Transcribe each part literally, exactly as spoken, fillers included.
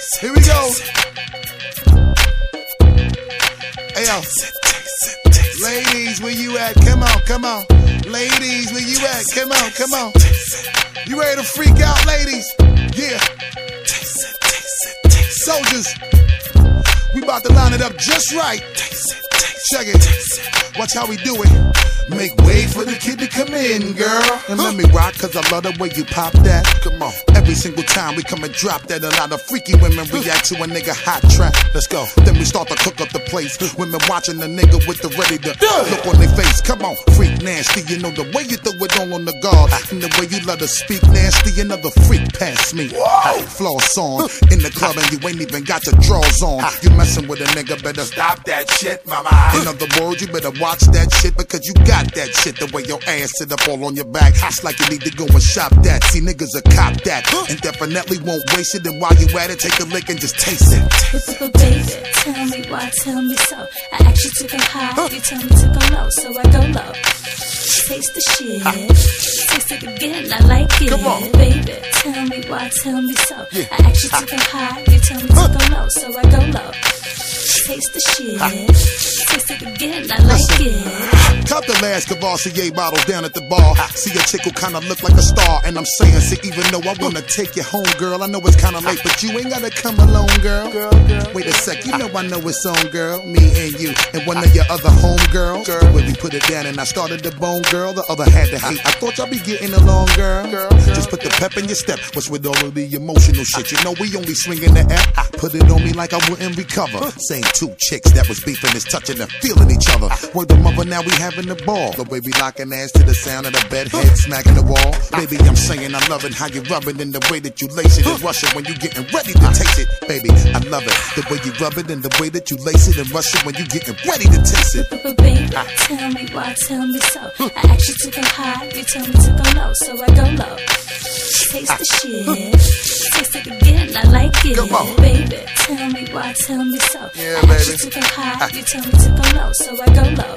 Here we go. Hey yo, ladies, where you at? Come on, come on. Ladies, where you at? Come on, come on. You ready to freak out, ladies? Yeah. Soldiers, we about to line it up just right. Check it. Watch how we do it. Make way for the kid to come in, girl. And let me rock, cause I love the way you pop that. Come on. Every single time we come and drop that, a lot of freaky women react to a nigga hot trap. Let's go. Then we start to cook up the place. Women watching the nigga with the ready to look on their face. Come on, freak nasty. You know the way you throw it all on the guard, and the way you love to speak nasty. Another freak past me. Whoa. Floss on in the club and you ain't even got your drawers on. You messing with a nigga, better stop that shit, mama. In other words, you better watch that shit, because you got that shit. The way your ass sit up all on your back, it's like you need to go and shop that. See, niggas will cop that and definitely won't waste it. And while you at it, take a lick and just taste it. But baby, tell me why, tell me so. I ask you to go high, you tell me to go low, so I go low. Taste the shit, taste it again, I like it. Come on. Baby, tell me why, tell me so. I ask you to go high, you tell me to go low, so I go low. Taste the shit, taste it again, I like it. Cop the last Cavassier bottles down at the bar. See a chick who kinda look like a star, and I'm saying, see, even though I wanna take you home, girl, I know it's kinda late, but you ain't gotta come alone, girl. girl, girl. Wait a sec, you know I know it's on, girl. Me and you, and one of your other homegirls. Girl, when we put it down and I started the bone, girl, the other had to hate. I thought y'all be getting along, girl. girl. Just put the pep in your step. What's with all of the emotional shit? You know we only swinging the F. Put it on me like I wouldn't recover. Same two chicks that was beefing is touching and feeling each other. Word the mother, now we having the ball. The way we locking ass to the sound of the bed head smacking the wall. Baby, I'm saying I love it how you rub it, and the way that you lace it and rush it when you getting ready to taste it. Baby, I love it the way you rub it and the way that you lace it and rush it when you getting ready to taste it. But baby, tell me why, tell me so. I ask you to go high, you tell me to go low, so I go low. Taste the shit, taste it again, I like it. Come on. Baby, tell me why, tell me so. Yeah, I baby. ask you to go high, you tell me to go low, so I go low.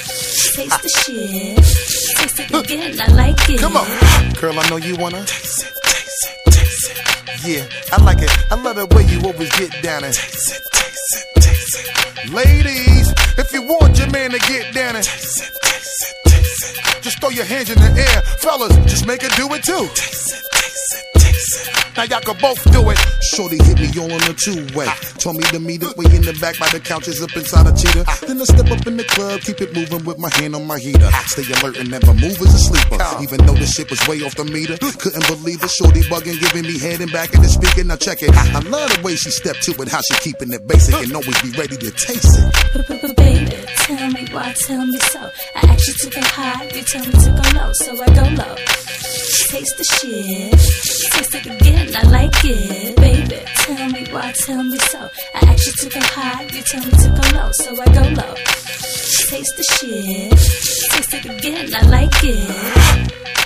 Taste the shit, taste it again, I like it. Come on, girl, I know you wanna taste it, taste it, taste it. Yeah, I like it. I love the way you always get down and taste it, taste it, taste it. Ladies, if you want your man to get down and taste it, taste it, taste it, just throw your hands in the air. Fellas, just make it do it too. Taste it, taste it, taste it. Now y'all can both do it. Shorty hit me all on the two-way. Told me to meet it way in the back by the couches up inside a cheetah. Then I step up in the club, keep it moving with my hand on my heater. Stay alert and never move as a sleeper. Even though the shit was way off the meter, couldn't believe it. Shorty bugging, giving me head and back in the speaker. Now check it. I love the way she stepped to it, how she keeping it basic and always be ready to taste it. Baby, tell me why, tell me so. I ask you to go high, you tell me to go low, so I go low. Taste the shit, taste it again, I like it. Baby, tell me why, tell me so. I ask you to go high, you tell me to go low, so I go low. Taste the shit, taste it again, I like it.